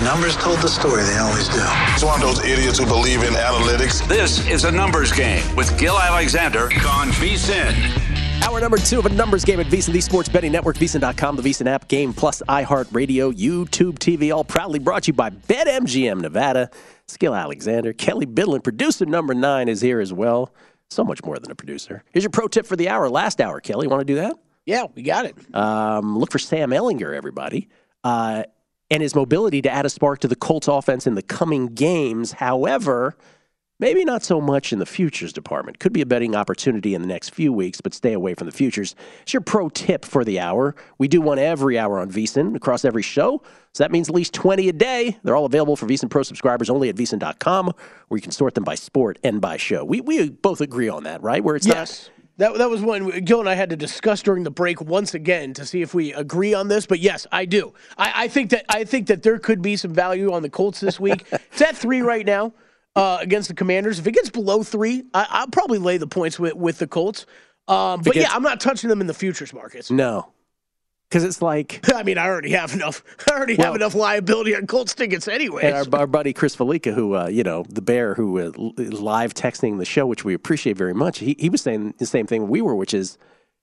numbers told the story. They always do. He's one of those idiots who believe in analytics. This is A Numbers Game with Gil Alexander on VSiN. Hour number 2 of A Numbers Game at VSiN, the Sports Betting Network, VSiN.com, the VSiN app, Game Plus, iHeartRadio, YouTube TV, all proudly brought to you by BetMGM Nevada. Gil Alexander, Kelly Bidlin, producer number 9 is here as well. So much more than a producer. Here's your pro tip for the hour, last hour. Kelly, want to do that? Yeah, we got it. Look for Sam Ehlinger, everybody, and his mobility to add a spark to the Colts offense in the coming games. However, maybe not so much in the futures department. Could be a betting opportunity in the next few weeks, but stay away from the futures. It's your pro tip for the hour. We do one every hour on VSiN across every show, so that means at least 20 a day. They're all available for VSiN Pro subscribers only at VSiN.com, where you can sort them by sport and by show. We both agree on that, right? Where it's yes. That was one Gil and I had to discuss during the break once again to see if we agree on this. But yes, I do. I think that there could be some value on the Colts this week. It's at 3 right now. Against the Commanders. If it gets below 3, I'll probably lay the points with the Colts. But yeah, I'm not touching them in the futures markets. No. Because it's like... I mean, I already have enough liability on Colts tickets anyway. And our buddy Chris Felica, who, the Bear, who is live texting the show, which we appreciate very much, he was saying the same thing we were, which is,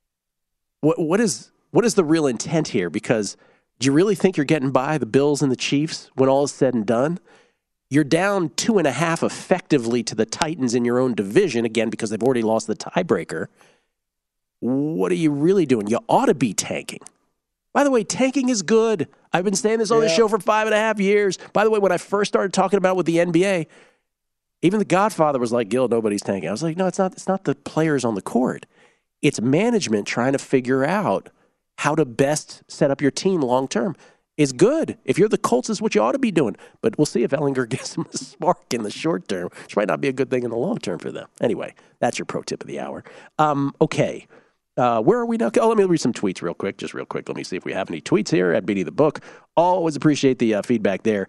what is the real intent here? Because do you really think you're getting by the Bills and the Chiefs when all is said and done? You're down 2.5 effectively to the Titans in your own division, again, because they've already lost the tiebreaker. What are you really doing? You ought to be tanking. By the way, tanking is good. I've been saying this on the show for 5.5 years. By the way, when I first started talking about it with the NBA, even the Godfather was like, Gil, nobody's tanking. I was like, no, it's not. It's not the players on the court. It's management trying to figure out how to best set up your team long term. Is good. If you're the Colts, is what you ought to be doing. But we'll see if Ehlinger gets them a spark in the short term, which might not be a good thing in the long term for them. Anyway, that's your pro tip of the hour. Okay. Where are we now? Oh, let me read some tweets real quick. Just real quick. Let me see if we have any tweets here at BD the Book. Always appreciate the feedback there.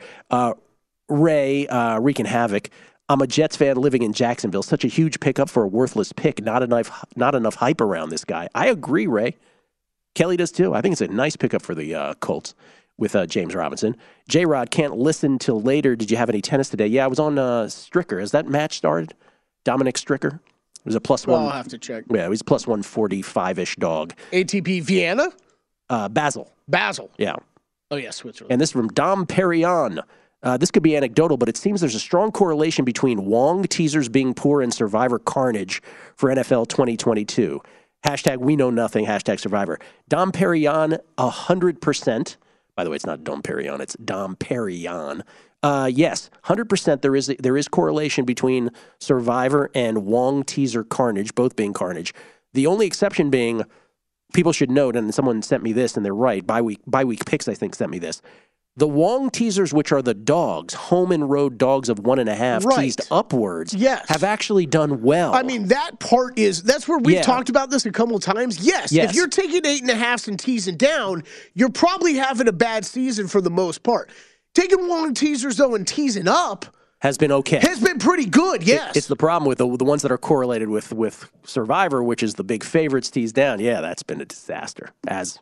Ray, wreaking havoc. I'm a Jets fan living in Jacksonville. Such a huge pickup for a worthless pick. Not enough hype around this guy. I agree, Ray. Kelly does too. I think it's a nice pickup for the Colts with James Robinson. J-Rod, can't listen till later. Did you have any tennis today? Yeah, I was on Stricker. Has that match started? Dominic Stricker? It was a +1. Well, I'll have to check. Yeah, it was a +145-ish dog. ATP Vienna? Basel. Yeah. Oh, yeah, Switzerland. And this is from Dom Perignon. This could be anecdotal, but it seems there's a strong correlation between Wong teasers being poor and Survivor carnage for NFL 2022. Hashtag we know nothing, hashtag Survivor. Dom Perignon, 100%. By the way, it's not Dom Perignon, it's Dom Perignon. Yes, 100% there is correlation between Survivor and Wong teaser carnage, both being carnage. The only exception being, people should note, and someone sent me this, and they're right, Bi-week Picks, I think, sent me this. The Wong teasers, which are the dogs, home and road dogs of 1.5 teased upwards, have actually done well. I mean, that's where we've talked about this a couple of times. Yes, if you're taking 8.5s and teasing down, you're probably having a bad season for the most part. Taking Wong teasers, though, and teasing up has been okay. Has been pretty good, yes. It's the problem with the ones that are correlated with Survivor, which is the big favorites teased down. Yeah, that's been a disaster,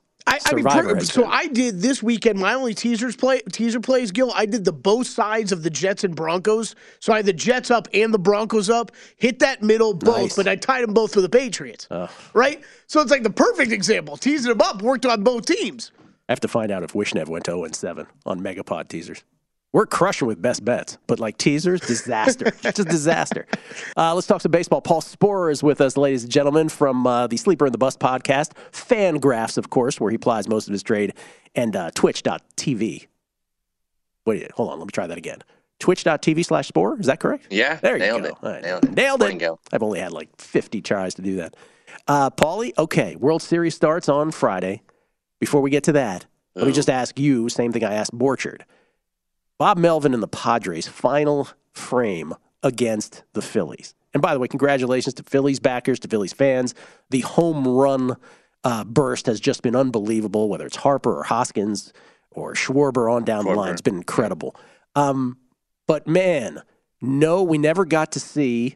I did this weekend, my only teaser plays, Gil, I did the both sides of the Jets and Broncos. So I had the Jets up and the Broncos up, hit that middle both, but I tied them both for the Patriots, right? So it's like the perfect example. Teasing them up worked on both teams. I have to find out if Wishnev went to 0-7 on Megapod teasers. We're crushing with best bets, but like teasers, disaster. Just disaster. Let's talk some baseball. Paul Sporer is with us, ladies and gentlemen, from the Sleeper and the Bus podcast. Fangraphs, of course, where he plies most of his trade, and twitch.tv. Wait, hold on. Let me try that again. Twitch.tv/Sporer. Is that correct? Yeah. There you nailed go. It. Right. Nailed it. Go. I've only had like 50 tries to do that. Paulie, okay. World Series starts on Friday. Before we get to that, let me just ask you, same thing I asked Borchard. Bob Melvin and the Padres' final frame against the Phillies. And by the way, congratulations to Phillies backers, to Phillies fans. The home run burst has just been unbelievable, whether it's Harper or Hoskins or Schwarber on down the line. It's been incredible. But man, no, we never got to see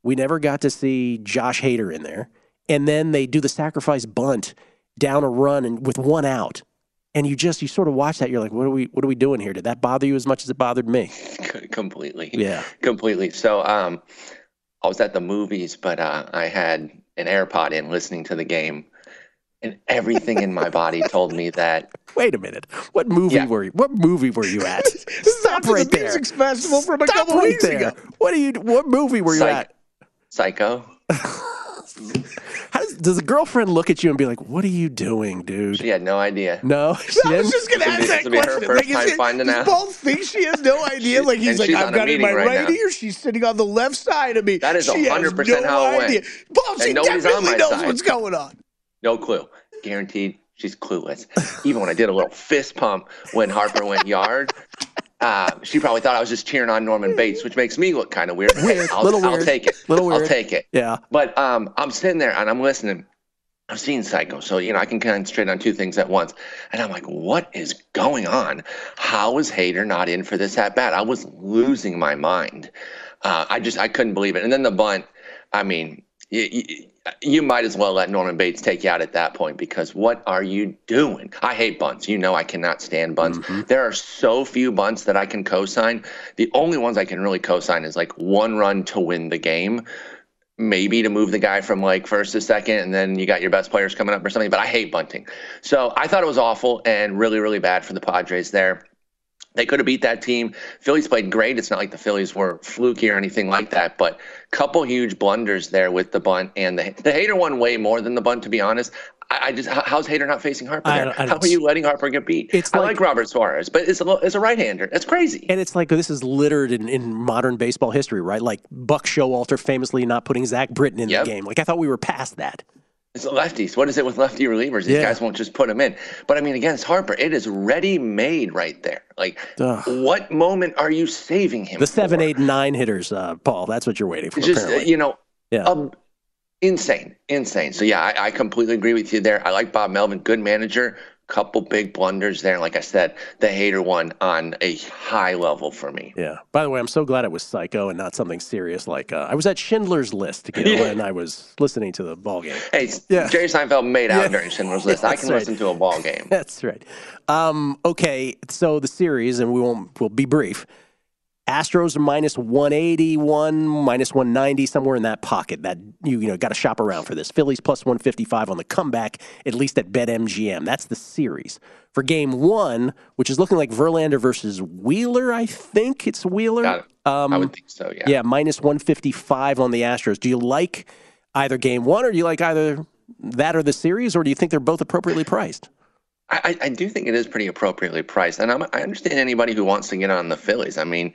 Josh Hader in there. And then they do the sacrifice bunt down a run and with one out. And you sort of watch that. You're like, what are we doing here? Did that bother you as much as it bothered me? Completely. Yeah. Completely. So I was at the movies, but I had an AirPod in listening to the game, and everything in my body told me that. Wait a minute. What movie were you at? Stop right the there. Music Festival from a couple weeks ago. What movie were you at? Psycho. Does a girlfriend look at you and be like, "What are you doing, dude?" She had no idea. No, she didn't? I was just going to ask that This will be her question. first time finding out. Does Paul think she has no idea? Like he's like, she's I've on a got it in my meeting right right now. ear. She's sitting on the left side of me. That is she 100% has no how it went. idea. Paul, she And nobody's on definitely my knows side. what's going on. No clue. Guaranteed she's clueless. Even when I did a little fist pump when Harper went yard, she probably thought I was just cheering on Norman Bates, which makes me look kind of weird. Hey, I'll take it. I'll take it. Yeah. But I'm sitting there and I'm listening. I've seen Psycho, so I can concentrate on two things at once. And I'm like, what is going on? How is Hader not in for this at bat? I was losing my mind. I couldn't believe it. And then the bunt, I mean, you might as well let Norman Bates take you out at that point, because what are you doing? I hate bunts. I cannot stand bunts. Mm-hmm. There are so few bunts that I can co-sign. The only ones I can really co-sign is like one run to win the game, maybe to move the guy from like first to second, and then you got your best players coming up or something. But I hate bunting. So I thought it was awful and really, really bad for the Padres there. They could have beat that team. Phillies played great. It's not like the Phillies were fluky or anything like that, but couple huge blunders there with the bunt, and the Hader won way more than the bunt, to be honest. How's Hader not facing Harper there? How are you letting Harper get beat? I like Robert Suarez, but it's a right-hander. That's crazy. And it's like, this is littered in modern baseball history, right? Like Buck Showalter famously not putting Zach Britton in the game. Like, I thought we were past that. It's lefties. What is it with lefty relievers? These guys won't just put them in. But, I mean, against Harper, it is ready-made right there. Like, what moment are you saving him The for? 7, 8, 9 hitters, Paul. That's what you're waiting for, just, apparently. Insane. So, yeah, I completely agree with you there. I like Bob Melvin, good manager. Couple big blunders there. Like I said, the Hader one on a high level for me. Yeah. By the way, I'm so glad it was Psycho and not something serious like I was at Schindler's List when I was listening to the ball game. Hey, Jerry Seinfeld made out during Schindler's List. I can listen to a ball game. That's right. Okay, so the series, and we'll be brief. Astros are minus 181, minus 190, somewhere in that pocket. That you got to shop around for this. Phillies plus 155 on the comeback, at least at BetMGM. That's the series. For game one, which is looking like Verlander versus Wheeler, I think it's Wheeler. Got it. I would think so, yeah. Yeah, minus 155 on the Astros. Do you like either game one, or do you like either that or the series, or do you think they're both appropriately priced? I do think it is pretty appropriately priced, and I understand anybody who wants to get on the Phillies. I mean,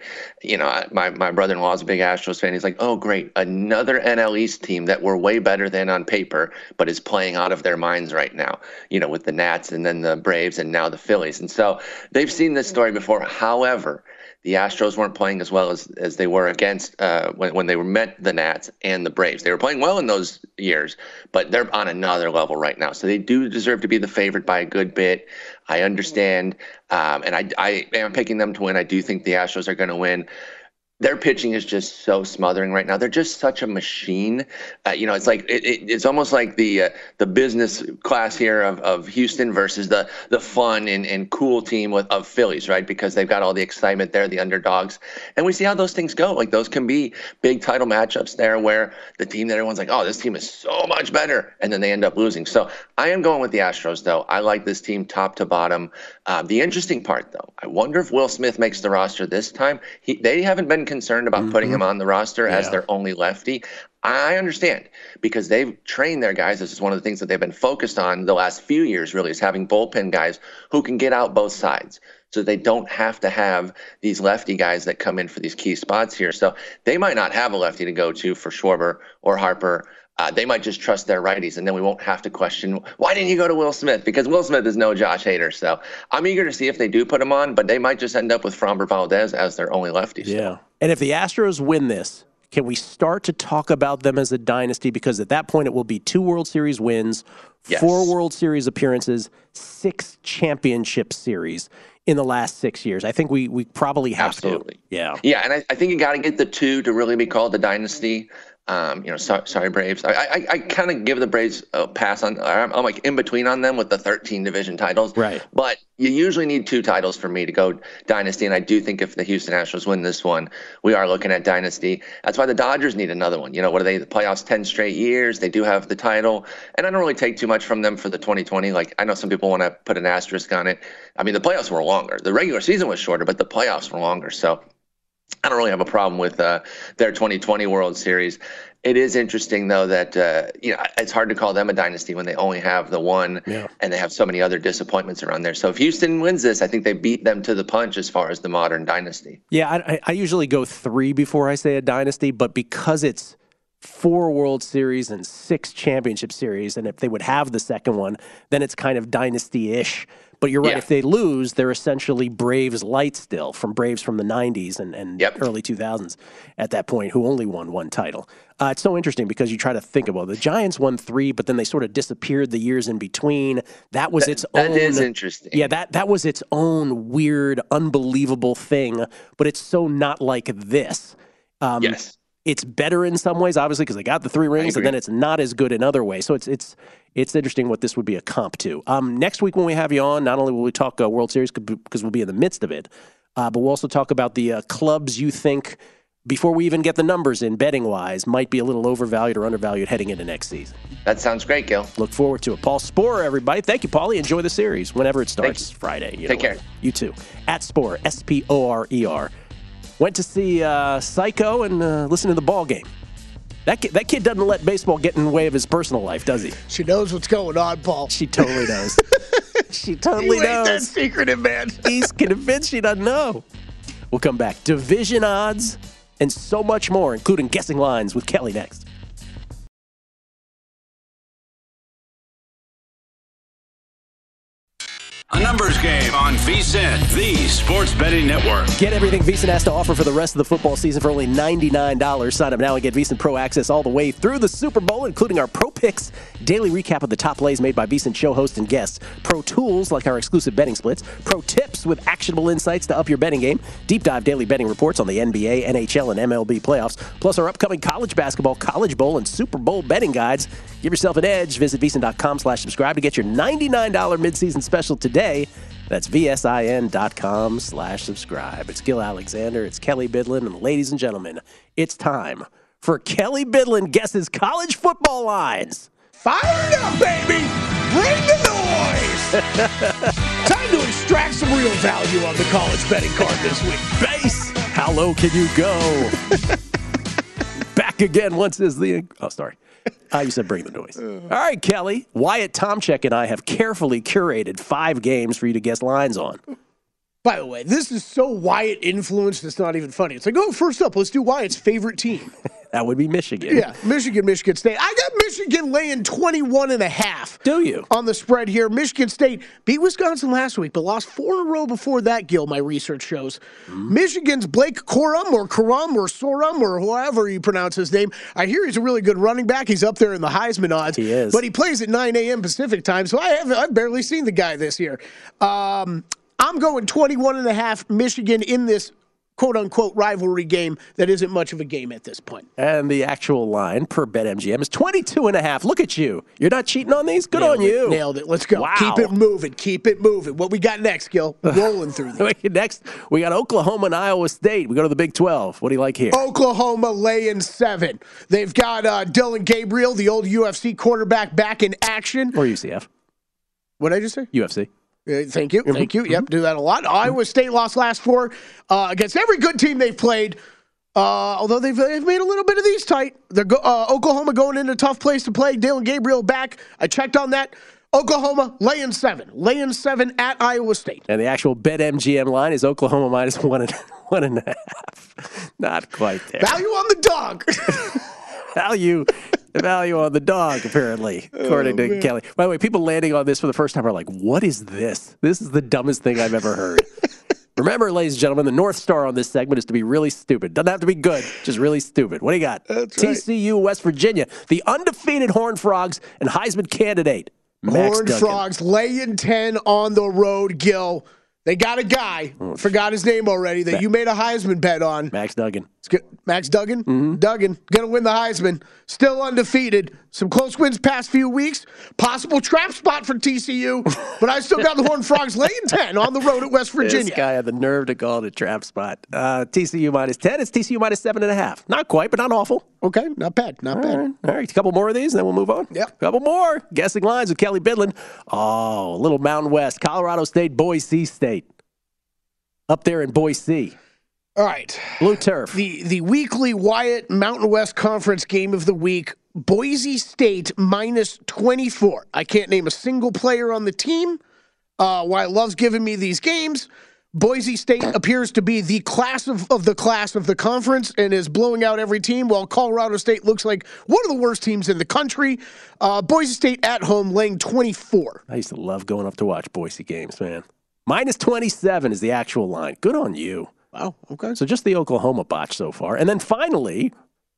my brother-in-law is a big Astros fan. He's like, oh, great, another NL East team that we're way better than on paper, but is playing out of their minds right now, with the Nats and then the Braves and now the Phillies. And so they've seen this story before. However, the Astros weren't playing as well as they were against when they met the Nats and the Braves. They were playing well in those years, but they're on another level right now. So they do deserve to be the favorite by a good bit. I understand, and I am picking them to win. I do think the Astros are going to win. Their pitching is just so smothering right now. They're just such a machine. It's like it's almost like the business class here of Houston versus the fun and cool team of Phillies, right? Because they've got all the excitement there, the underdogs, and we see how those things go. Like those can be big title matchups there, where the team that everyone's like, oh, this team is so much better, and then they end up losing. So I am going with the Astros, though. I like this team top to bottom. The interesting part, though, I wonder if Will Smith makes the roster this time. They haven't been concerned about putting him on the roster as their only lefty. I understand, because they've trained their guys. This is one of the things that they've been focused on the last few years, really, is having bullpen guys who can get out both sides, so they don't have to have these lefty guys that come in for these key spots here. So they might not have a lefty to go to for Schwarber or Harper. They might just trust their righties, and then we won't have to question, why didn't you go to Will Smith? Because Will Smith is no Josh Hader. So I'm eager to see if they do put him on, but they might just end up with Framber Valdez as their only lefty. Yeah. And if the Astros win this, can we start to talk about them as a dynasty? Because at that point, it will be 2 World Series wins, 4 World Series appearances, 6 championship series in the last 6 years. I think we probably have Absolutely. to. Yeah. Yeah, and I think you got to get the 2 to really be called a dynasty. Sorry, Braves. I kind of give the Braves a pass on. I'm like in between on them with the 13 division titles. Right. But you usually need 2 titles for me to go dynasty, and I do think if the Houston Astros win this one, we are looking at dynasty. That's why the Dodgers need another one. What are they? The playoffs 10 straight years. They do have the title, and I don't really take too much from them for the 2020. Like I know some people want to put an asterisk on it. I mean, the playoffs were longer. The regular season was shorter, but the playoffs were longer. So I don't really have a problem with their 2020 World Series. It is interesting, though, that it's hard to call them a dynasty when they only have the one, and they have so many other disappointments around there. So if Houston wins this, I think they beat them to the punch as far as the modern dynasty. Yeah, I usually go 3 before I say a dynasty, but because it's 4 World Series and 6 championship series, and if they would have the second one, then it's kind of dynasty-ish. But you're right, if they lose, they're essentially Braves light still, from Braves from the 90s and early 2000s at that point, who only won 1 title. It's so interesting because you try to think about it. The Giants won 3, but then they sort of disappeared the years in between. That was its own. That is interesting. Yeah, that was its own weird, unbelievable thing, but it's so not like this. Yes. It's better in some ways, obviously, because they got the 3 rings, and then it's not as good in other ways. So it's interesting what this would be a comp to. Next week when we have you on, not only will we talk World Series because we'll be in the midst of it, but we'll also talk about the clubs you think, before we even get the numbers in betting-wise, might be a little overvalued or undervalued heading into next season. That sounds great, Gil. Look forward to it. Paul Sporer, everybody. Thank you, Paulie. Enjoy the series whenever it starts Friday. Take care. You too. At Sporer, Sporer. Went to see Psycho and listen to the ball game. That kid doesn't let baseball get in the way of his personal life, does he? She knows what's going on, Paul. She totally does. She totally knows. You ain't that secretive, man. He's convinced she doesn't know. We'll come back. Division odds and so much more, including guessing lines with Kelly next. A numbers game on VSiN, the Sports Betting Network. Get everything VSiN has to offer for the rest of the football season for only $99. Sign up now and get VSiN Pro access all the way through the Super Bowl, including our Pro Picks, daily recap of the top plays made by VSiN show hosts and guests, Pro Tools like our exclusive betting splits, Pro Tips with actionable insights to up your betting game, deep dive daily betting reports on the NBA, NHL, and MLB playoffs, plus our upcoming college basketball, College Bowl, and Super Bowl betting guides. Give yourself an edge. Visit VSiN.com/subscribe to get your $99 midseason special today. That's VSIN.com/subscribe. It's Gil Alexander. It's Kelly Bidlin. And ladies and gentlemen, it's time for Kelly Bidlin Guesses College Football Lines. Fire it up, baby! Bring the noise! Time to extract some real value on the college betting card this week. Base, how low can you go? Back again once is the... Oh, sorry. You said bring the noise. All right, Kelly. Wyatt Tomchek and I have carefully curated 5 games for you to guess lines on. By the way, this is so Wyatt influenced, it's not even funny. It's like, first up, let's do Wyatt's favorite team. That would be Michigan. Yeah, Michigan State. I got Michigan laying 21.5. Do you? On the spread here. Michigan State beat Wisconsin last week, but lost 4 in a row before that, Gil, my research shows. Michigan's Blake Corum or Sorum or however you pronounce his name. I hear he's a really good running back. He's up there in the Heisman odds. He is. But he plays at 9 a.m. Pacific time, so I've barely seen the guy this year. I'm going 21.5 Michigan in this quote-unquote rivalry game that isn't much of a game at this point. And the actual line per BetMGM is 22.5. Look at you. You're not cheating on these? Good on you. Nailed it. Let's go. Wow. Keep it moving. What we got next, Gil? Rolling through these. Next, we got Oklahoma and Iowa State. We go to the Big 12. What do you like here? Oklahoma laying 7. They've got Dillon Gabriel, the old UFC quarterback, back in action. Or UCF. What did I just say? UFC. Thank you. Yep, do that a lot. Iowa State lost last 4 against every good team they've played, although they've made a little bit of these tight. Oklahoma going into a tough place to play. Dillon Gabriel back. I checked on that. Oklahoma laying 7. Laying 7 at Iowa State. And the actual BetMGM line is Oklahoma minus 1.5. Not quite there. Value on the dog. Value on the dog, apparently, according to Kelly. By the way, people landing on this for the first time are like, what is this? This is the dumbest thing I've ever heard. Remember, ladies and gentlemen, the North Star on this segment is to be really stupid. Doesn't have to be good, just really stupid. What do you got? That's right. TCU, West Virginia, the undefeated Horned Frogs and Heisman candidate, Max Horned Duggan. Frogs laying 10 on the road, Gil. They got a guy, forgot his name already, that you made a Heisman bet on. Max Duggan. Max Duggan? Duggan, going to win the Heisman. Still undefeated. Some close wins past few weeks. Possible trap spot for TCU, but I still got the Horned Frogs laying 10 on the road at West Virginia. This guy had the nerve to call it a trap spot. TCU minus 10. It's TCU minus 7.5. Not quite, but not awful. Okay, not bad. Not bad. All right, a couple more of these, and then we'll move on. Yep. A couple more. Guessing lines with Kelly Bidlin. Oh, a little Mountain West. Colorado State, Boise State. Up there in Boise. All right. Blue turf. The weekly Wyatt Mountain West Conference game of the week, Boise State minus 24. I can't name a single player on the team. Wyatt loves giving me these games. Boise State appears to be the class of the conference and is blowing out every team, while Colorado State looks like one of the worst teams in the country. Boise State at home laying 24. I used to love going up to watch Boise games, man. Minus 27 is the actual line. Good on you. Wow, okay. So just the Oklahoma botch so far. And then finally,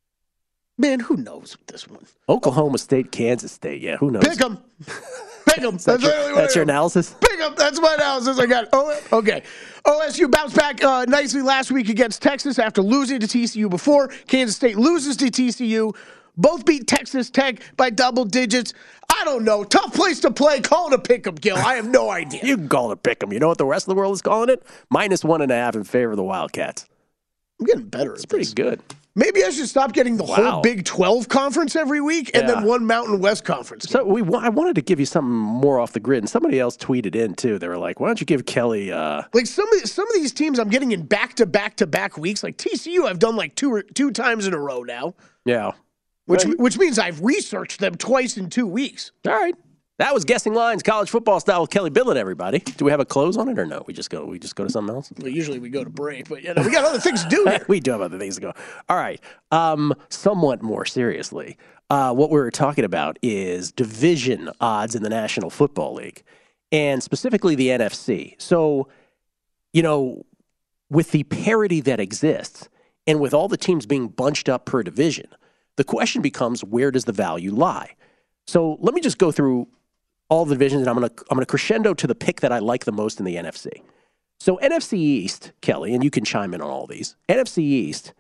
man, who knows with this one? Oklahoma State, Kansas State. Yeah, who knows? Pick them. Pick them. That's your analysis? Pick them. That's my analysis. I got it. Okay. OSU bounced back nicely last week against Texas after losing to TCU before. Kansas State loses to TCU. Both beat Texas Tech by double digits. I don't know. Tough place to play. Call it a pick-em, Gil. I have no idea. You can call it a pick-em. You know what the rest of the world is calling it? Minus 1.5 in favor of the Wildcats. I'm getting better at this. It's pretty good. Maybe I should stop getting the whole Big 12 conference every week and then one Mountain West conference. So I wanted to give you something more off the grid, and somebody else tweeted in, too. They were like, why don't you give Kelly like some of these teams I'm getting in back-to-back weeks. Like TCU I've done like two times in a row now. Yeah. Which means I've researched them twice in 2 weeks. All right. That was Guessing Lines, college football style with Kelly Bidlin, everybody. Do we have a close on it or no? We just go to something else? Well, usually we go to break, but we got other things to do here. We do have other things to go. All right. Somewhat more seriously, what we were talking about is division odds in the National Football League, and specifically the NFC. So, with the parity that exists and with all the teams being bunched up per division, the question becomes, where does the value lie? So let me just go through all the divisions, and I'm going to crescendo to the pick that I like the most in the NFC. So NFC East, Kelly, and you can chime in on all these. NFC East,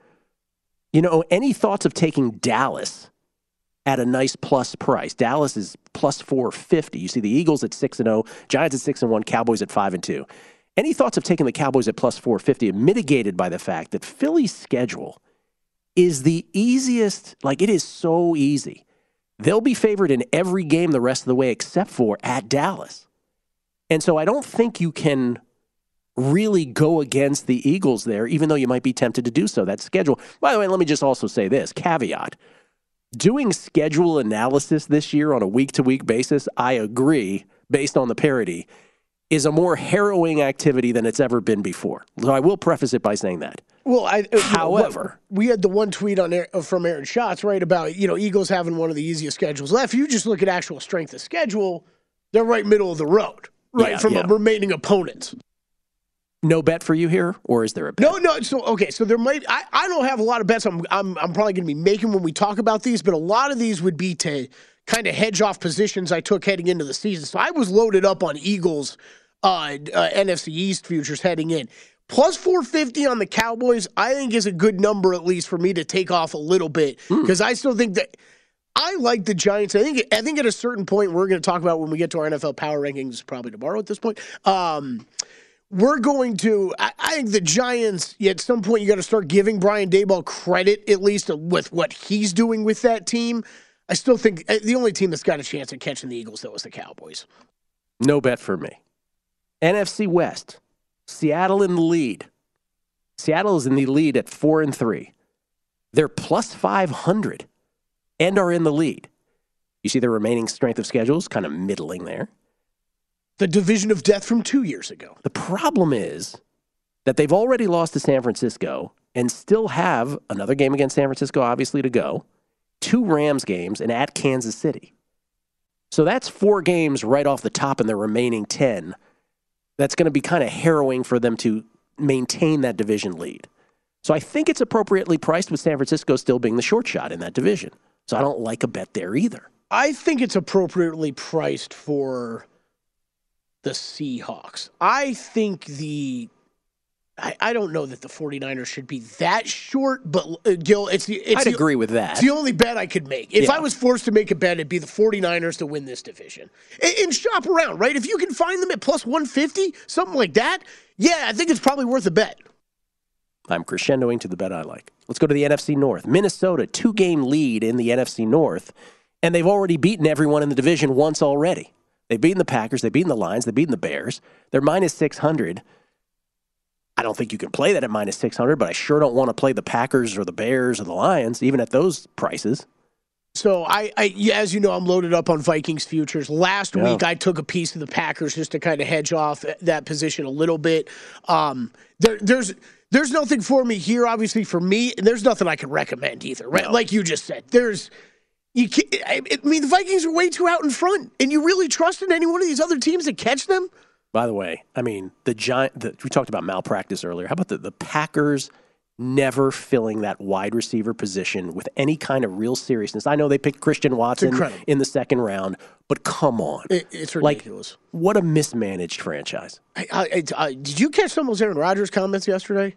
any thoughts of taking Dallas at a nice plus price? Dallas is plus 450. You see the Eagles at 6-0, Giants at 6-1, Cowboys at 5-2. Any thoughts of taking the Cowboys at plus 450, mitigated by the fact that Philly's schedule is the easiest, like it is so easy. They'll be favored in every game the rest of the way except for at Dallas. And so I don't think you can really go against the Eagles there, even though you might be tempted to do so. That schedule, by the way, let me just also say this, caveat. Doing schedule analysis this year on a week-to-week basis, I agree, based on the parity, is a more harrowing activity than it's ever been before. So I will preface it by saying that. Well, however, we had the one tweet from Aaron Schatz, right, about Eagles having one of the easiest schedules left. If you just look at actual strength of schedule, they're right middle of the road, right, from remaining opponents. No bet for you here, or is there a bet? No. So there might. I don't have a lot of bets. I'm probably going to be making when we talk about these, but a lot of these would be to kind of hedge off positions I took heading into the season. So I was loaded up on Eagles NFC East futures heading in. Plus 450 on the Cowboys, I think is a good number at least for me to take off a little bit, because I still think that I like the Giants. I think at a certain point we're going to talk about when we get to our NFL power rankings, probably tomorrow at this point. We're going to. I think the Giants. At some point, you got to start giving Brian Daboll credit, at least with what he's doing with that team. I still think the only team that's got a chance at catching the Eagles though is the Cowboys. No bet for me. NFC West. Seattle in the lead. Seattle is in the lead at 4-3. They're plus 500 and are in the lead. You see the remaining strength of schedules kind of middling there. The division of death from 2 years ago. The problem is that they've already lost to San Francisco and still have another game against San Francisco, obviously, to go, 2 Rams games, and at Kansas City. So that's 4 games right off the top in their remaining 10. That's going to be kind of harrowing for them to maintain that division lead. So I think it's appropriately priced with San Francisco still being the short shot in that division. So I don't like a bet there either. I think it's appropriately priced for the Seahawks. I think I don't know that the 49ers should be that short, but Gil, I'd agree with that. It's the only bet I could make. If I was forced to make a bet, it'd be the 49ers to win this division. And shop around, right? If you can find them at plus 150, something like that, yeah, I think it's probably worth a bet. I'm crescendoing to the bet I like. Let's go to the NFC North. Minnesota, 2-game lead in the NFC North, and they've already beaten everyone in the division once already. They've beaten the Packers, they've beaten the Lions, they've beaten the Bears. They're minus 600. I don't think you can play that at minus 600, but I sure don't want to play the Packers or the Bears or the Lions, even at those prices. So, as you know, I'm loaded up on Vikings futures. Last week, I took a piece of the Packers just to kind of hedge off that position a little bit. There's nothing for me here, obviously, for me, and there's nothing I can recommend either, right? No. Like you just said. The Vikings are way too out in front, and you really trust in any one of these other teams to catch them? By the way, we talked about malpractice earlier. How about the Packers never filling that wide receiver position with any kind of real seriousness? I know they picked Christian Watson in the second round, but come on. It's ridiculous. What a mismanaged franchise. Did you catch some of those Aaron Rodgers comments yesterday?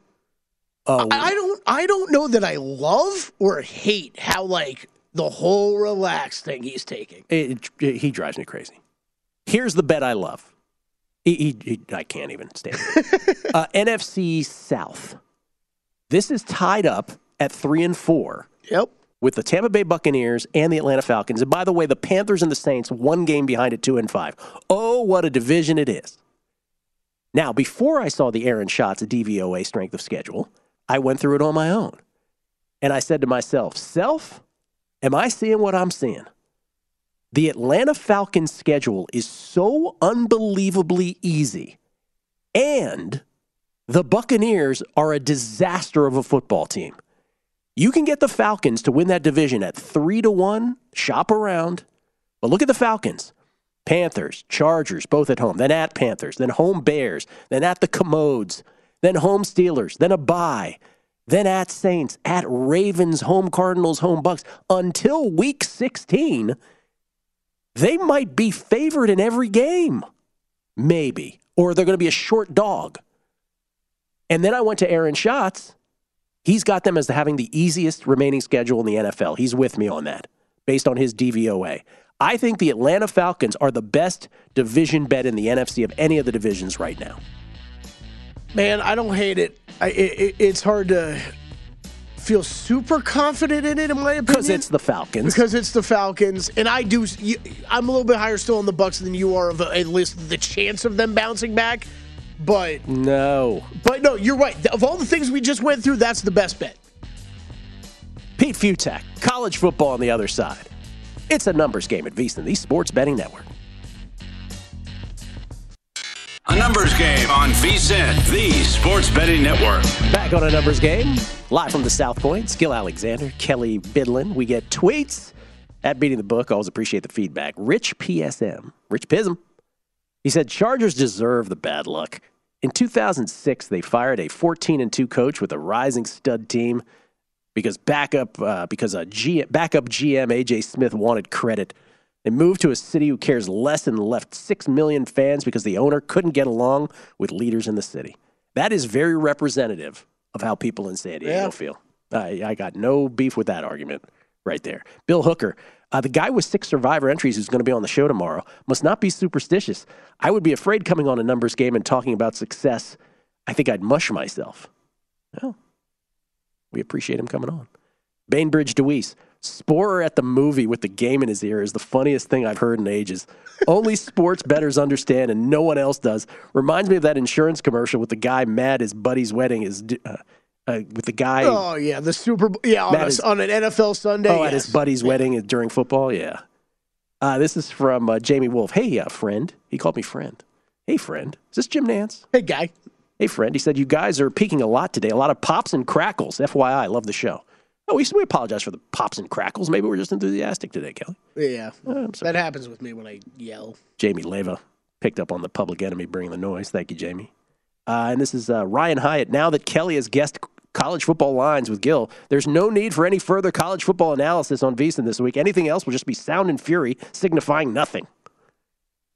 I don't know that I love or hate how, the whole relaxed thing he's taking. He drives me crazy. Here's the bet I love. I can't even stand it. NFC South. This is tied up at 3-4. Yep. With the Tampa Bay Buccaneers and the Atlanta Falcons. And by the way, the Panthers and the Saints, 1 game behind at 2-5. Oh, what a division it is. Now, before I saw the Aaron Schatz DVOA strength of schedule, I went through it on my own. And I said to myself, am I seeing what I'm seeing? The Atlanta Falcons schedule is so unbelievably easy, and the Buccaneers are a disaster of a football team. You can get the Falcons to win that division at 3-1, shop around, but look at the Falcons. Panthers, Chargers, both at home, then at Panthers, then home Bears, then at the Commodes, then home Steelers, then a bye, then at Saints, at Ravens, home Cardinals, home Bucks, until week 16. They might be favored in every game, maybe, or they're going to be a short dog. And then I went to Aaron Schatz. He's got them as having the easiest remaining schedule in the NFL. He's with me on that, based on his DVOA. I think the Atlanta Falcons are the best division bet in the NFC of any of the divisions right now. Man, I don't hate it. It's hard to feel super confident in it, in my opinion. Because it's the Falcons. And I'm a little bit higher still on the Bucs than you are of at least the chance of them bouncing back. But no, you're right. Of all the things we just went through, that's the best bet. Pete Futak, college football on the other side. It's a numbers game at VSiN, the Sports Betting Network. A numbers game on VSiN, the Sports Betting Network. Back on a numbers game, live from the South Point. Gil Alexander, Kelly Bidlin. We get tweets at Beating the Book. Always appreciate the feedback. Rich PSM, Rich Pism. He said, Chargers deserve the bad luck. In 2006, they fired a 14-2 coach with a rising stud team because backup GM A.J. Smith wanted credit. They moved to a city who cares less and left 6 million fans because the owner couldn't get along with leaders in the city. That is very representative of how people in San Diego feel. I got no beef with that argument right there. Bill Hooker, the guy with 6 Survivor entries who's going to be on the show tomorrow, must not be superstitious. I would be afraid coming on a numbers game and talking about success. I think I'd mush myself. Well, we appreciate him coming on. Bainbridge DeWeese, Sporer at the movie with the game in his ear is the funniest thing I've heard in ages. Only sports bettors understand and no one else does. Reminds me of that insurance commercial with the guy mad his buddy's wedding is with the guy. Oh, yeah, the Super Bowl. Yeah, on an NFL Sunday. Oh, at his buddy's wedding during football, yeah. This is from Jamie Wolf. Hey, friend. He called me friend. Hey, friend. Is this Jim Nance? Hey, guy. Hey, friend. He said, you guys are peaking a lot today. A lot of pops and crackles. FYI, love the show. Oh, we apologize for the pops and crackles. Maybe we're just enthusiastic today, Kelly. Yeah, that happens with me when I yell. Jamie Leva picked up on the Public Enemy bringing the noise. Thank you, Jamie. And this is Ryan Hyatt. Now that Kelly has guessed college football lines with Gil, there's no need for any further college football analysis on VSiN this week. Anything else will just be sound and fury, signifying nothing.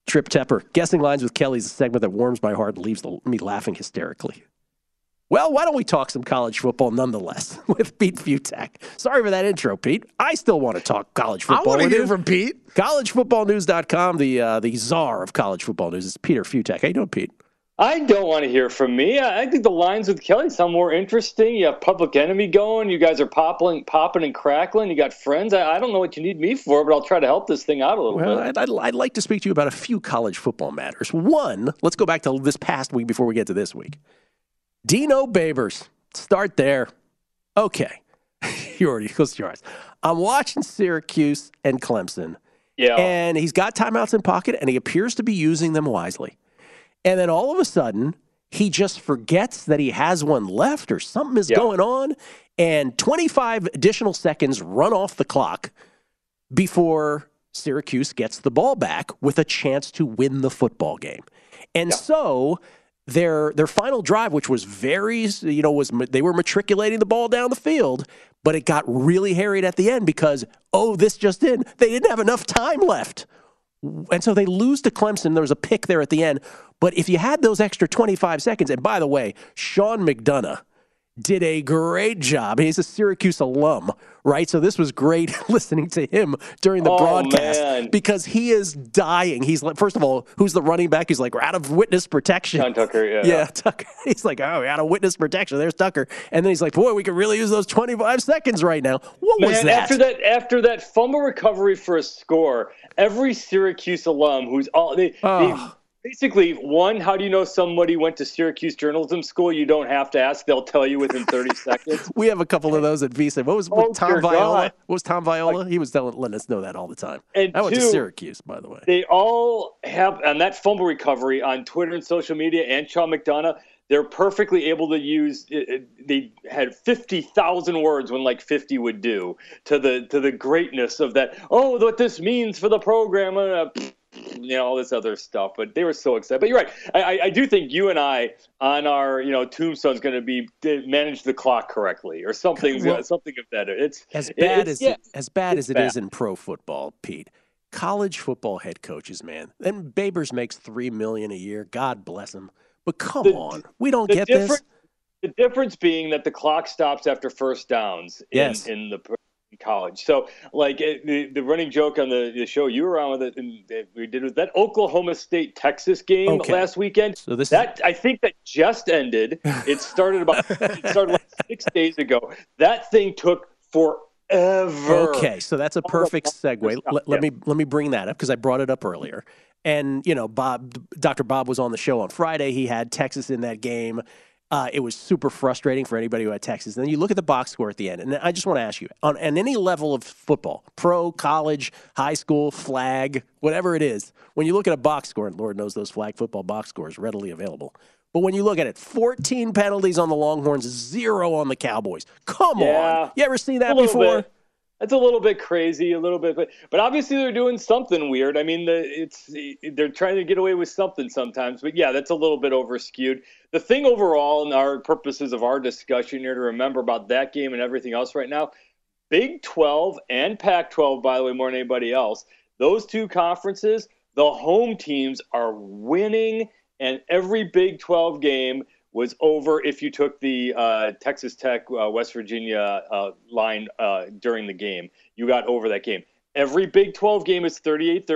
Trip Tepper. Guessing Lines with Kelly is a segment that warms my heart and leaves me laughing hysterically. Well, why don't we talk some college football nonetheless with Pete Fiutak? Sorry for that intro, Pete. I still want to talk college football. I want to hear from Pete. CollegeFootballNews.com, the czar of college football news, is Peter Fiutak. How you doing, Pete? I don't want to hear from me. I think the Lines with Kelly sound more interesting. You have Public Enemy going. You guys are popping and crackling. You got friends. I don't know what you need me for, but I'll try to help this thing out a little bit. I'd like to speak to you about a few college football matters. One, let's go back to this past week before we get to this week. Dino Babers. Start there. Okay. You already closed your eyes. I'm watching Syracuse and Clemson. Yeah. And he's got timeouts in pocket, and he appears to be using them wisely. And then all of a sudden, he just forgets that he has one left or something is going on, and 25 additional seconds run off the clock before Syracuse gets the ball back with a chance to win the football game. And so their final drive, which was they were matriculating the ball down the field, but it got really harried at the end because, this just in, they didn't have enough time left. And so they lose to Clemson. There was a pick there at the end. But if you had those extra 25 seconds, and by the way, Sean McDonough did a great job. He's a Syracuse alum, right? So this was great listening to him during the broadcast because he is dying. He's like, first of all, who's the running back? He's like, we're out of witness protection. John Tucker, Yeah, Tucker. He's like, we're out of witness protection. There's Tucker. And then he's like, boy, we could really use those 25 seconds right now. What was that? After that fumble recovery for a score, every Syracuse alum who's basically, one, how do you know somebody went to Syracuse journalism school? You don't have to ask. They'll tell you within 30 seconds. We have a couple of those at VSiN. What was Tom Viola? What was Tom Viola? He was letting us know that all the time. And I went to Syracuse, by the way. They all have, on that fumble recovery on Twitter and social media, and Sean McDonough, they're perfectly able to use they had 50,000 words when like 50 would do to the greatness of that. Oh, what this means for the program. All this other stuff, but they were so excited. But you're right. I do think you and I on our tombstone's going to be manage the clock correctly or something. Something of that. It's as bad as it is in pro football, Pete. College football head coaches, man. And Babers makes $3 million a year. God bless him. But come on, we don't get this. The difference being that the clock stops after first downs in the college. So, like the running joke on the show you were on with it, and we did with that Oklahoma State Texas game last weekend. So I think that just ended. It started like 6 days ago. That thing took forever. Okay, so that's a perfect segue. Let me bring that up because I brought it up earlier. And Dr. Bob was on the show on Friday. He had Texas in that game. It was super frustrating for anybody who had Texas. And then you look at the box score at the end. And I just want to ask you, on any level of football, pro, college, high school, flag, whatever it is, when you look at a box score, and Lord knows those flag football box scores readily available. But when you look at it, 14 penalties on the Longhorns, 0 on the Cowboys. Come on. You ever seen that before? That's a little bit crazy, but obviously they're doing something weird. I mean, they're trying to get away with something sometimes. But yeah, that's a little bit overskewed. The thing overall, and our purposes of our discussion here to remember about that game and everything else right now, Big 12 and Pac-12, by the way, more than anybody else, those two conferences, the home teams are winning, and every Big 12 game was over if you took the Texas Tech, West Virginia line during the game. You got over that game. Every Big 12 game is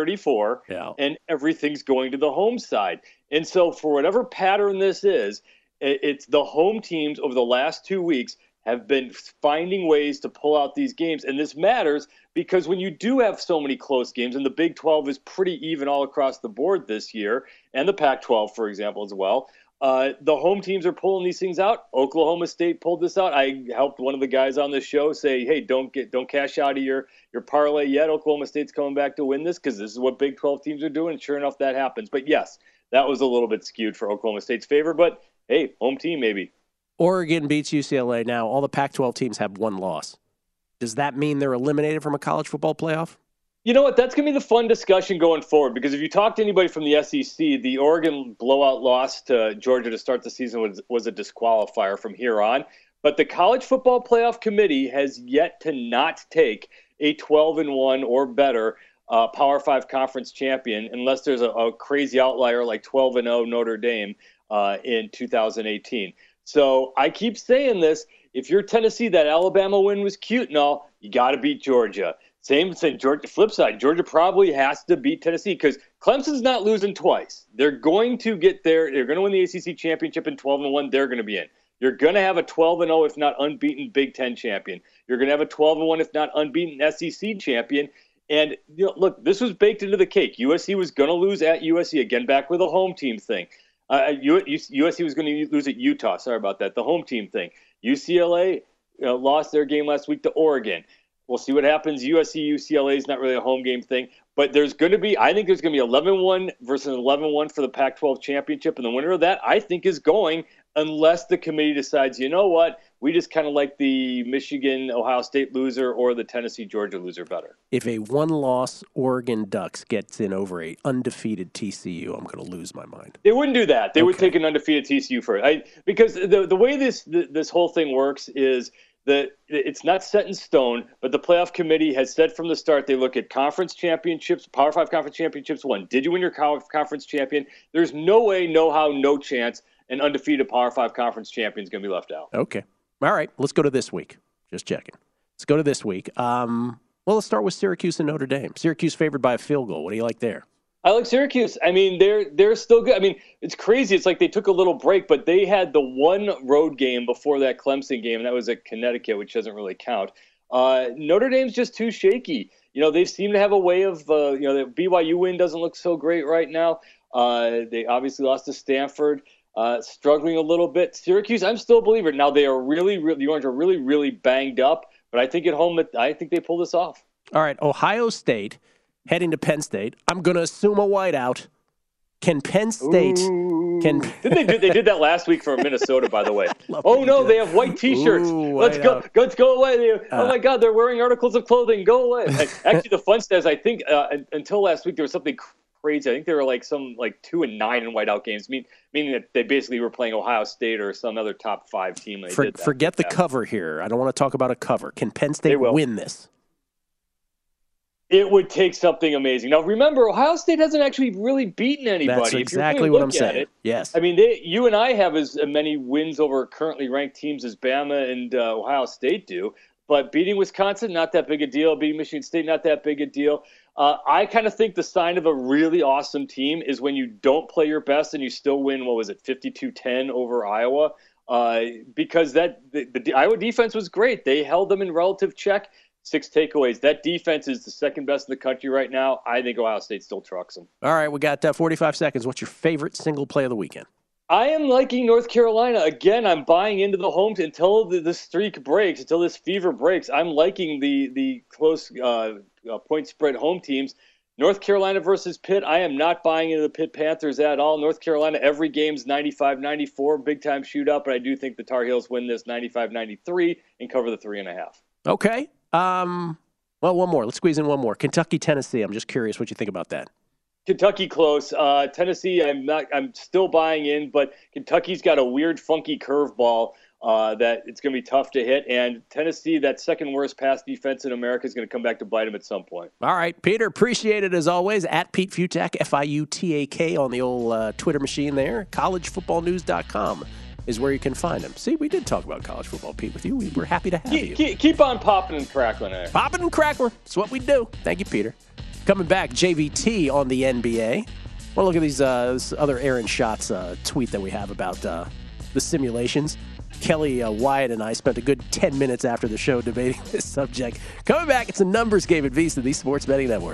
38-34, and everything's going to the home side. And so for whatever pattern this is, it's the home teams over the last 2 weeks have been finding ways to pull out these games. And this matters because when you do have so many close games, and the Big 12 is pretty even all across the board this year, and the Pac-12, for example, as well, the home teams are pulling these things out. Oklahoma State pulled this out. I helped one of the guys on the show say, hey, don't cash out of your parlay yet. Oklahoma State's coming back to win this because this is what Big 12 teams are doing. And sure enough, that happens. But yes, that was a little bit skewed for Oklahoma State's favor. But hey, home team maybe. Oregon beats UCLA now. All the Pac-12 teams have one loss. Does that mean they're eliminated from a college football playoff? You know what? That's going to be the fun discussion going forward because if you talk to anybody from the SEC, the Oregon blowout loss to Georgia to start the season was a disqualifier from here on. But the College Football Playoff Committee has yet to not take a 12-1 or better Power 5 conference champion unless there's a crazy outlier like 12-0 Notre Dame in 2018. So I keep saying this. If you're Tennessee, that Alabama win was cute and all. You got to beat Georgia. Same thing, Georgia. Flip side, Georgia probably has to beat Tennessee because Clemson's not losing twice. They're going to get there. They're going to win the ACC championship in 12-1. They're going to be in. You're going to have a 12-0, if not unbeaten, Big Ten champion. You're going to have a 12-1, if not unbeaten, SEC champion. And look, this was baked into the cake. USC was going to lose at USC again, back with a home team thing. USC was going to lose at Utah. Sorry about that. The home team thing. UCLA lost their game last week to Oregon. We'll see what happens. USC-UCLA is not really a home game thing. But I think there's going to be 11-1 versus 11-1 for the Pac-12 championship. And the winner of that, I think, is going unless the committee decides, you know what, we just kind of like the Michigan-Ohio State loser or the Tennessee-Georgia loser better. If a one-loss Oregon Ducks gets in over a undefeated TCU, I'm going to lose my mind. They wouldn't do that. They would take an undefeated TCU first. Because the way this whole thing works is that it's not set in stone, but the playoff committee has said from the start they look at conference championships, Power 5 conference championships won. Did you win your conference champion? There's no way, no how, no chance an undefeated Power 5 conference champion is going to be left out. Okay. All right. Let's go to this week. Just checking. Let's go to this week. Well, let's start with Syracuse and Notre Dame. Syracuse favored by a field goal. What do you like there? I like Syracuse. I mean, they're still good. I mean, it's crazy. It's like they took a little break, but they had the one road game before that Clemson game, and that was at Connecticut, which doesn't really count. Notre Dame's just too shaky. They seem to have a way of, the BYU win doesn't look so great right now. They obviously lost to Stanford, struggling a little bit. Syracuse, I'm still a believer. Now, the Orange are really, really banged up, but I think at home, I think they pull this off. All right, Ohio State heading to Penn State. I'm going to assume a whiteout. Can Penn State? They did that last week for Minnesota, by the way. Oh no, they have white T-shirts. Let's go away. Oh my God, they're wearing articles of clothing. Go away. Actually, the fun stats. I think until last week there was something crazy. I think they were like 2-9 in whiteout games, meaning that they basically were playing Ohio State or some other top 5 team. Forget the cover here. I don't want to talk about a cover. Can Penn State win this? It would take something amazing. Now, remember, Ohio State hasn't actually really beaten anybody. That's exactly what I'm saying. Yes. I mean, you and I have as many wins over currently ranked teams as Bama and Ohio State do. But beating Wisconsin, not that big a deal. Beating Michigan State, not that big a deal. I kind of think the sign of a really awesome team is when you don't play your best and you still win, 52-10 over Iowa. Because the Iowa defense was great. They held them in relative check. 6 takeaways. That defense is the second best in the country right now. I think Ohio State still trucks them. All right, we got 45 seconds. What's your favorite single play of the weekend? I am liking North Carolina. Again, I'm buying into the home until the streak breaks, until this fever breaks. I'm liking the close point spread home teams. North Carolina versus Pitt, I am not buying into the Pitt Panthers at all. North Carolina, every game's 95-94, big-time shootout, but I do think the Tar Heels win this 95-93 and cover the 3.5. Okay. Well, one more. Let's squeeze in one more. Kentucky, Tennessee. I'm just curious what you think about that. Kentucky close. Tennessee, I'm still buying in, but Kentucky's got a weird, funky curveball that it's going to be tough to hit. And Tennessee, that second worst pass defense in America, is going to come back to bite them at some point. All right, Peter, appreciate it as always. At Pete Futak, Fiutak on the old Twitter machine there. collegefootballnews.com. is where you can find him. See, we did talk about college football, Pete, with you. We were happy to have you. Keep on popping and crackling there. Popping and crackling. That's what we do. Thank you, Peter. Coming back, JVT on the NBA. Well, look at these this other Aaron Schatz tweet that we have about the simulations. Kelly Wyatt and I spent a good 10 minutes after the show debating this subject. Coming back, it's a numbers game at VSiN, the Sports Betting Network.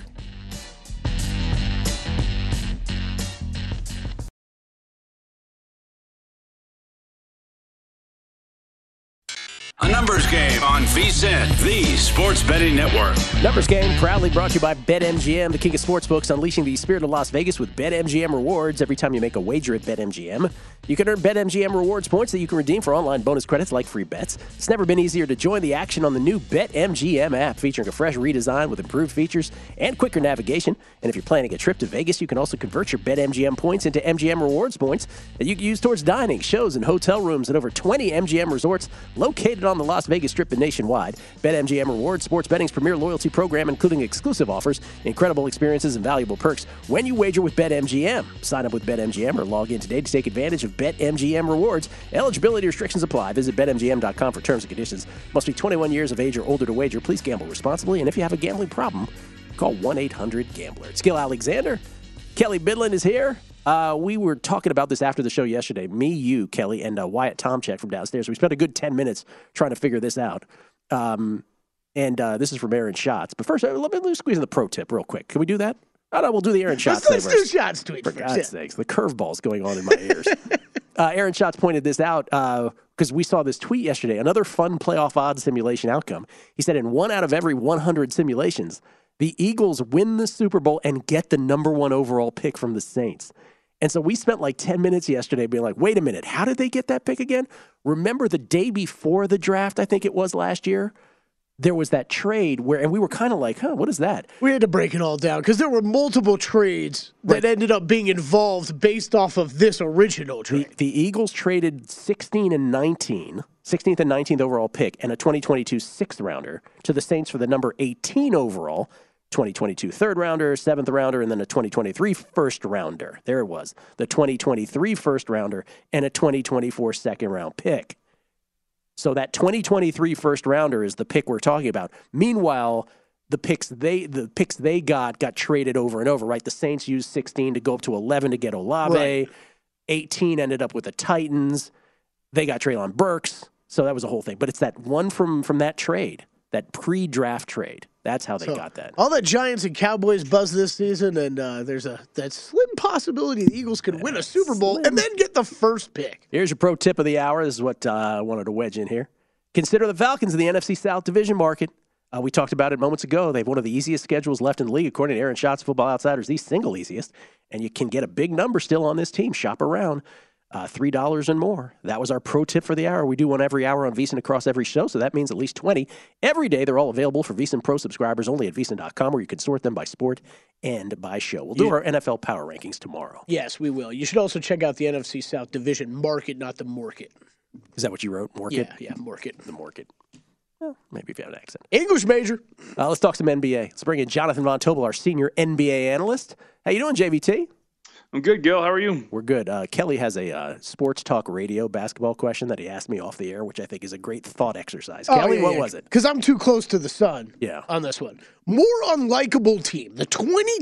A numbers game on VSiN, the Sports Betting Network. Numbers game proudly brought to you by BetMGM, the king of sportsbooks, unleashing the spirit of Las Vegas with BetMGM rewards. Every time you make a wager at BetMGM, you can earn BetMGM rewards points that you can redeem for online bonus credits like free bets. It's never been easier to join the action on the new BetMGM app, featuring a fresh redesign with improved features and quicker navigation. And if you're planning a trip to Vegas, you can also convert your BetMGM points into MGM rewards points that you can use towards dining, shows, and hotel rooms at over 20 MGM resorts located on the Las Vegas Strip and nationwide. BetMGM Rewards, sports betting's premier loyalty program, including exclusive offers, incredible experiences, and valuable perks when you wager with BetMGM. Sign up with BetMGM or log in today to take advantage of BetMGM Rewards. Eligibility restrictions apply. Visit BetMGM.com for terms and conditions. Must be 21 years of age or older to wager. Please gamble responsibly, and if you have a gambling problem, call 1-800-GAMBLER. It's Gil Alexander. Kelly Bidlin is here. We were talking about this after the show yesterday. Me, you, Kelly, and Wyatt Tomchek from downstairs. We spent a good 10 minutes trying to figure this out. This is from Aaron Schatz. But first, let me squeeze in the pro tip real quick. Can we do that? Oh, no, we'll do the Aaron Schatz thing. Let's do Schatz tweet for God's sakes. The curveball's going on in my ears. Aaron Schatz pointed this out because we saw this tweet yesterday. Another fun playoff odds simulation outcome. He said in 1 out of every 100 simulations, the Eagles win the Super Bowl and get the number 1 overall pick from the Saints. And so we spent like 10 minutes yesterday being like, wait a minute, how did they get that pick again? Remember the day before the draft, I think it was last year? There was that trade and we were kind of like, what is that? We had to break it all down because there were multiple trades that ended up being involved based off of this original trade. The Eagles traded 16th and 19th overall pick and a 2022 6th rounder to the Saints for the number 18 overall 2022 third rounder, 7th rounder, and then a 2023 first rounder. There it was. The 2023 first rounder and a 2024 second round pick. So that 2023 first rounder is the pick we're talking about. Meanwhile, the picks they got traded over and over, right? The Saints used 16 to go up to 11 to get Olave. Right. 18 ended up with the Titans. They got Treylon Burks. So that was a whole thing. But it's that one from that trade, that pre-draft trade. That's how they got that. All the Giants and Cowboys buzz this season, and there's that slim possibility the Eagles could win a Super Bowl and then get the first pick. Here's your pro tip of the hour. This is what I wanted to wedge in here. Consider the Falcons in the NFC South division market. We talked about it moments ago. They have one of the easiest schedules left in the league, according to Aaron Schatz, Football Outsiders, the single easiest. And you can get a big number still on this team. Shop around. $3 and more. That was our pro tip for the hour. We do one every hour on VSiN across every show, so that means at least 20 every day. They're all available for VSiN Pro subscribers only at VSiN.com, where you can sort them by sport and by show. We'll do our NFL power rankings tomorrow. Yes, we will. You should also check out the NFC South division market, not the market. Is that what you wrote? Market? Yeah, market. The market. Well, maybe if you have an accent. English major. Let's talk some NBA. Let's bring in Jonathan Von Tobel, our senior NBA analyst. How you doing, JVT? I'm good, Gil. How are you? We're good. Kelly has a sports talk radio basketball question that he asked me off the air, which I think is a great thought exercise. Kelly, what was it? Because I'm too close to the sun on this one. More unlikable team, the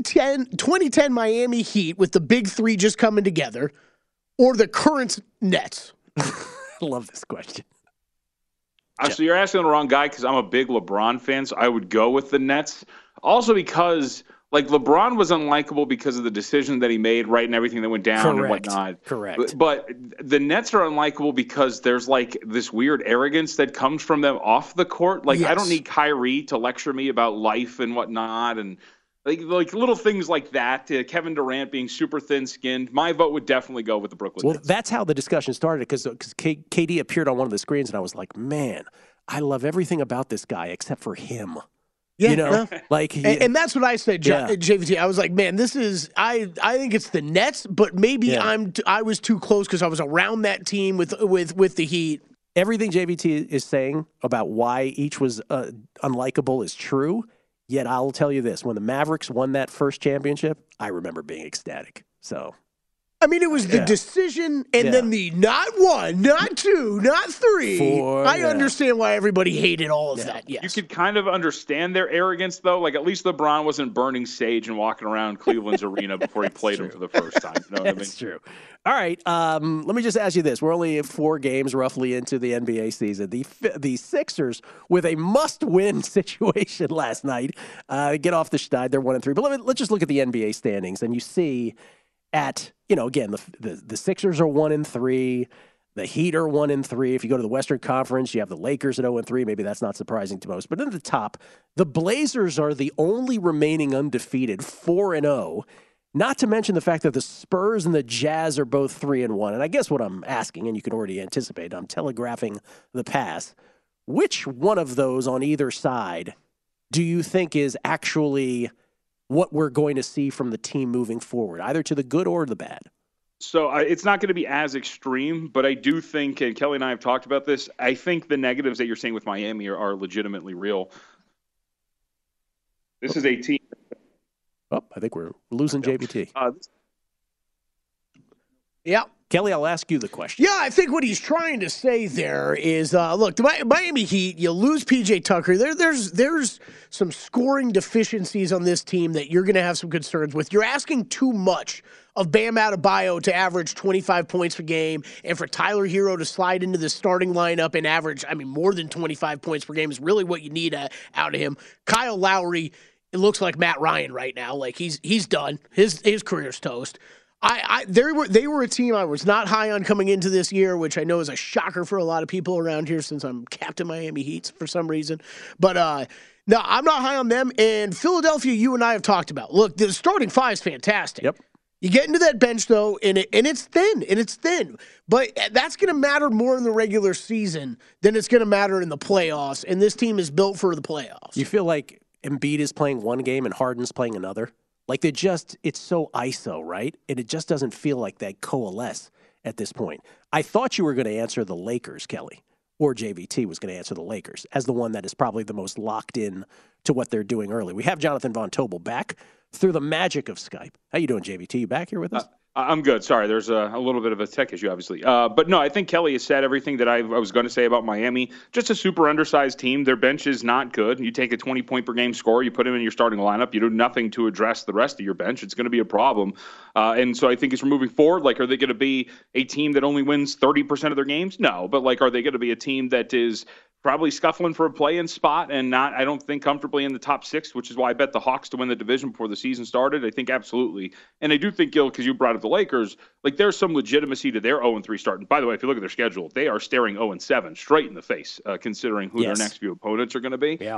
2010 Miami Heat with the big three just coming together, or the current Nets? I love this question. Actually, you're asking the wrong guy because I'm a big LeBron fan, so I would go with the Nets. Also because LeBron was unlikable because of the decision that he made, right, and everything that went down and whatnot. Correct. But the Nets are unlikable because there's, this weird arrogance that comes from them off the court. I don't need Kyrie to lecture me about life and whatnot, and little things like that. Kevin Durant being super thin-skinned. My vote would definitely go with the Brooklyn Nets. Well, that's how the discussion started because KD appeared on one of the screens, and I was like, man, I love everything about this guy except for him. Yeah, and that's what I said, JVT. I was like, man, this is I think it's the Nets, but maybe I was too close because I was around that team with the Heat. Everything JVT is saying about why each was unlikable is true. Yet I'll tell you this: when the Mavericks won that first championship, I remember being ecstatic. So. I mean, it was the decision and then the not 1, not 2, not 3. I understand why everybody hated all of that, yes. You could kind of understand their arrogance, though. At least LeBron wasn't burning sage and walking around Cleveland's arena before he played him for the first time. You know what I mean? That's true. All right, let me just ask you this. We're only 4 games roughly into the NBA season. The Sixers, with a must-win situation last night, get off the schneid. They're 1-3. But let's just look at the NBA standings, and you see again, the Sixers are 1-3. The Heat are 1-3. If you go to the Western Conference, you have the Lakers at 0-3. Maybe that's not surprising to most. But at the top, the Blazers are the only remaining undefeated, 4-0. Not to mention the fact that the Spurs and the Jazz are both 3-1. And I guess what I'm asking, and you can already anticipate, I'm telegraphing the pass. Which one of those on either side do you think is actually what we're going to see from the team moving forward, either to the good or the bad? So it's not going to be as extreme, but I do think, and Kelly and I have talked about this, I think the negatives that you're seeing with Miami are legitimately real. This is a team. Oh, I think we're losing JVT. Yeah. Kelly, I'll ask you the question. Yeah, I think what he's trying to say there is, look, the Miami Heat, you lose P.J. Tucker. There's some scoring deficiencies on this team that you're going to have some concerns with. You're asking too much of Bam Adebayo to average 25 points per game and for Tyler Hero to slide into the starting lineup and average, more than 25 points per game is really what you need out of him. Kyle Lowry, it looks like Matt Ryan right now. Like he's done. His career's toast. They were a team I was not high on coming into this year, which I know is a shocker for a lot of people around here since I'm Captain Miami Heat for some reason. But no, I'm not high on them. And Philadelphia, you and I have talked about. Look, the starting five is fantastic. Yep. You get into that bench though, and it's thin. But that's going to matter more in the regular season than it's going to matter in the playoffs. And this team is built for the playoffs. You feel like Embiid is playing one game and Harden's playing another? Like it's so ISO, right? And it just doesn't feel like they coalesce at this point. I thought you were going to answer the Lakers, Kelly, or JVT was going to answer the Lakers as the one that is probably the most locked in to what they're doing early. We have Jonathan Von Tobel back through the magic of Skype. How you doing, JVT? You back here with us? I'm good. Sorry, there's a little bit of a tech issue, obviously. But no, I think Kelly has said everything that I was going to say about Miami. Just a super undersized team. Their bench is not good. You take a 20-point-per-game scorer, you put him in your starting lineup, you do nothing to address the rest of your bench. It's going to be a problem. And so I think as we're moving forward, like, are they going to be a team that only wins 30% of their games? No. But, like, are they going to be a team that is probably scuffling for a play-in spot and not, I don't think, comfortably in the top six, which is why I bet the Hawks to win the division before the season started? I think absolutely. And I do think, Gil, because you brought up the Lakers, like, there's some legitimacy to their 0-3 start. And by the way, if you look at their schedule, they are staring 0-7 straight in the face, considering who their next few opponents are going to be. Yeah.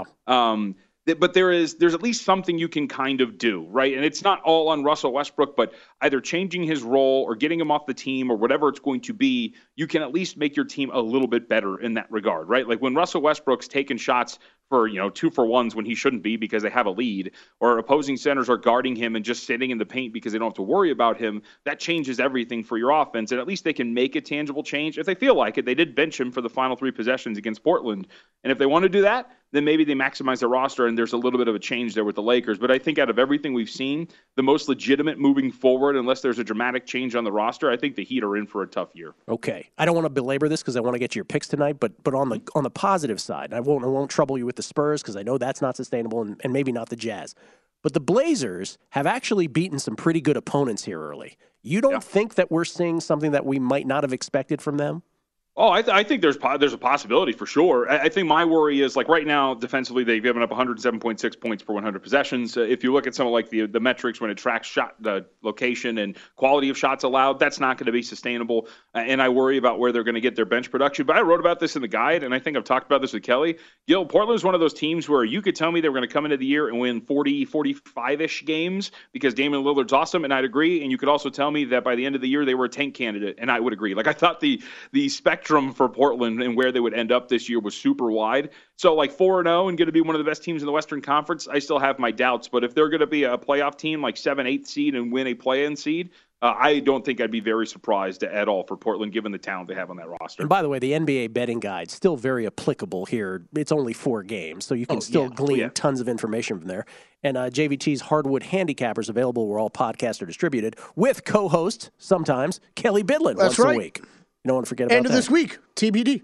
But there's at least something you can kind of do, right? And it's not all on Russell Westbrook, but either changing his role or getting him off the team or whatever it's going to be, you can at least make your team a little bit better in that regard, right? Like when Russell Westbrook's taking shots for 2-for-1s when he shouldn't be because they have a lead, or opposing centers are guarding him and just sitting in the paint because they don't have to worry about him, that changes everything for your offense. And at least they can make a tangible change if they feel like it. They did bench him for the final 3 possessions against Portland. And if they want to do that, then maybe they maximize their roster and there's a little bit of a change there with the Lakers. But I think out of everything we've seen, the most legitimate moving forward, unless there's a dramatic change on the roster, I think the Heat are in for a tough year. Okay. I don't want to belabor this because I want to get to your picks tonight, but on the positive side, I won't trouble you with the Spurs because I know that's not sustainable and maybe not the Jazz. But the Blazers have actually beaten some pretty good opponents here early. You don't think that we're seeing something that we might not have expected from them? Oh, I think there's a possibility for sure. I think my worry is, like, right now, defensively, they've given up 107.6 points per 100 possessions. If you look at some of, like, the metrics when it tracks shot location and quality of shots allowed, that's not going to be sustainable. And I worry about where they're going to get their bench production. But I wrote about this in the guide, and I think I've talked about this with Kelly. Gil, Portland is one of those teams where you could tell me they were going to come into the year and win 40, 45-ish games because Damian Lillard's awesome, and I'd agree. And you could also tell me that by the end of the year they were a tank candidate, and I would agree. Like, I thought the spectrum for Portland and where they would end up this year was super wide. So, like, 4-0 and going to be one of the best teams in the Western Conference, I still have my doubts. But if they're going to be a playoff team, like 7th, 8th seed and win a play-in seed, I don't think I'd be very surprised at all for Portland, given the talent they have on that roster. And by the way, the NBA betting guide still very applicable here. It's only 4 games, so you can still glean tons of information from there. And JVT's Hardwood Handicappers available where all podcasts are distributed with co-host, sometimes, Kelly Bidlin once a week. You don't want to forget about that. End of this week, TBD.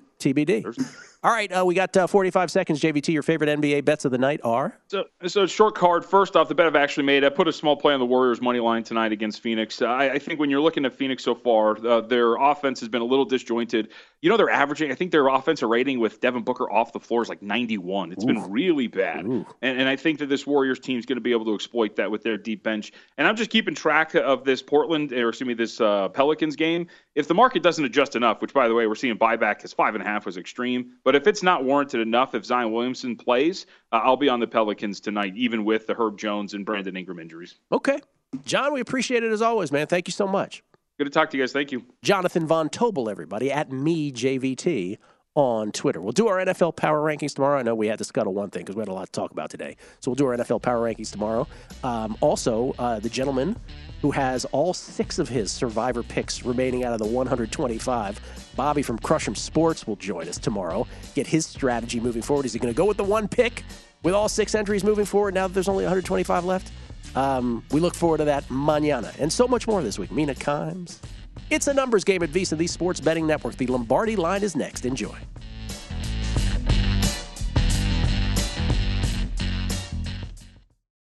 All right, we got 45 seconds. JVT, your favorite NBA bets of the night are? So short card. First off, the bet I've actually made, I put a small play on the Warriors' money line tonight against Phoenix. I think when you're looking at Phoenix so far, their offense has been a little disjointed. You know, they're averaging, I think their offensive rating with Devin Booker off the floor is like 91. It's been really bad. And I think that this Warriors team is going to be able to exploit that with their deep bench. And I'm just keeping track of this this Pelicans game. If the market doesn't adjust enough, which, by the way, we're seeing buyback because 5.5 was extreme. But if it's not warranted enough, if Zion Williamson plays, I'll be on the Pelicans tonight, even with the Herb Jones and Brandon Ingram injuries. Okay. John, we appreciate it as always, man. Thank you so much. Good to talk to you guys. Thank you. Jonathan Von Tobel, everybody, at MeJVT on Twitter. We'll do our NFL Power Rankings tomorrow. I know we had to scuttle one thing because we had a lot to talk about today. So we'll do our NFL Power Rankings tomorrow. Also, the gentleman who has all 6 of his Survivor picks remaining out of the 125, Bobby from Crush'em Sports, will join us tomorrow. Get his strategy moving forward. Is he going to go with the one pick with all 6 entries moving forward now that there's only 125 left? We look forward to that mañana. And so much more this week. Mina Kimes. It's a numbers game at VSiN, the Sports Betting Network. The Lombardi Line is next. Enjoy.